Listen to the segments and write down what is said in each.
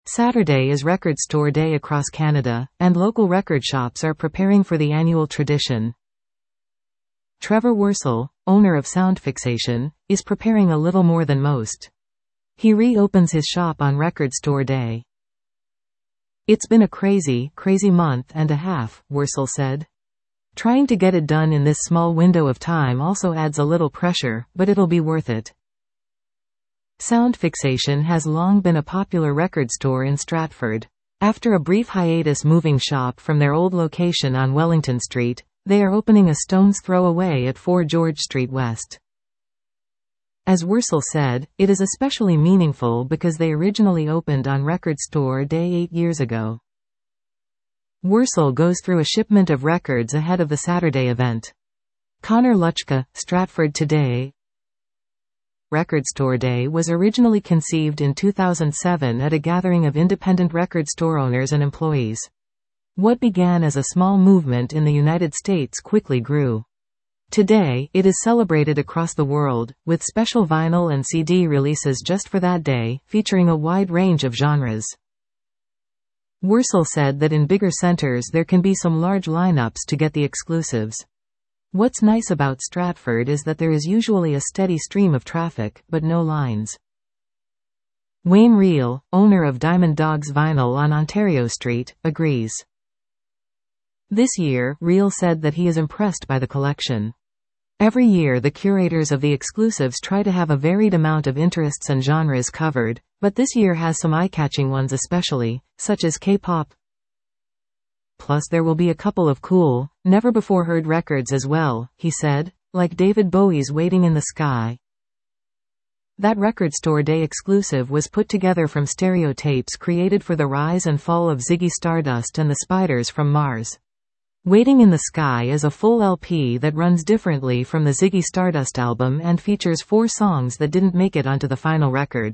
Saturday is Record Store Day across Canada, and local record shops are preparing for the annual tradition. Trevor Wursel, owner of Sound Fixation, is preparing a little more than most. He reopens his shop on Record Store Day. "It's been a crazy month and a half," Wursel said. "Trying to get it done in this small window of time also adds a little pressure, but it'll be worth it." Sound Fixation has long been a popular record store in Stratford. After a brief hiatus moving shop from their old location on Wellington Street, they are opening a stone's throw away at 4 George Street West. As Wursel said, it is especially meaningful because they originally opened on Record Store Day 8 years ago. Wursel goes through a shipment of records ahead of the Saturday event. Connor Luchka, Stratford Today. Record Store Day was originally conceived in 2007 at a gathering of independent record store owners and employees. What began as a small movement in the United States quickly grew. Today, it is celebrated across the world, with special vinyl and CD releases just for that day, featuring a wide range of genres. Wursel said that in bigger centers there can be some large lineups to get the exclusives. "What's nice about Stratford is that there is usually a steady stream of traffic, but no lines." Wayne Reel, owner of Diamond Dogs Vinyl on Ontario Street, agrees. This year, Reel said that he is impressed by the collection. "Every year the curators of the exclusives try to have a varied amount of interests and genres covered, but this year has some eye-catching ones especially, such as K-pop. Plus there will be a couple of cool, never-before-heard records as well," he said, like David Bowie's Waiting in the Sky. That Record Store Day exclusive was put together from stereo tapes created for the rise and fall of Ziggy Stardust and the Spiders from Mars. Waiting in the Sky is a full LP that runs differently from the Ziggy Stardust album and features 4 songs that didn't make it onto the final record.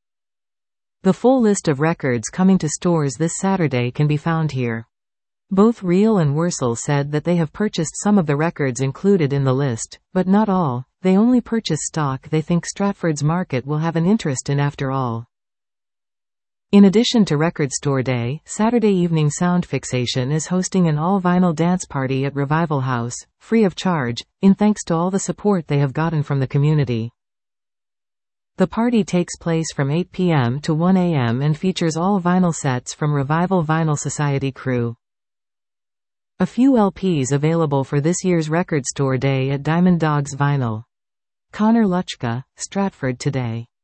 The full list of records coming to stores this Saturday can be found here. Both Reel and Wursel said that they have purchased some of the records included in the list, but not all. They only purchase stock they think Stratford's market will have an interest in after all. In addition to Record Store Day, Saturday evening Sound Fixation is hosting an all-vinyl dance party at Revival House, free of charge, in thanks to all the support they have gotten from the community. The party takes place from 8 p.m. to 1 a.m. and features all vinyl sets from Revival Vinyl Society crew. A few LPs available for this year's Record Store Day at Diamond Dogs Vinyl. Connor Luchka, Stratford Today.